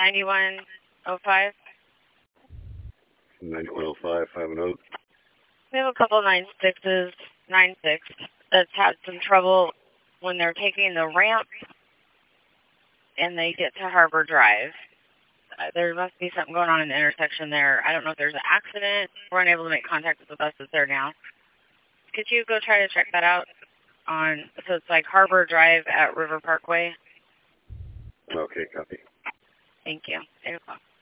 9105. 9105, 5-0. We have a couple 96s, 96 that's had some trouble when they're taking the ramp and they get to Harbor Drive. There must be something going on in the intersection there. I don't know if there's an accident. We're unable to make contact with the buses there now. Could you go try to check that out so it's like Harbor Drive at River Parkway? Okay, copy. Thank you. 8 o'clock.